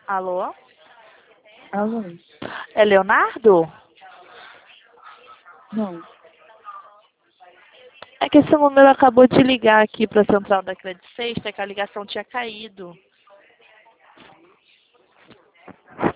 Alô? Alô? É Leonardo? Não. É que esse número acabou de ligar aqui para a central da Credit Sexta, que a ligação tinha caído.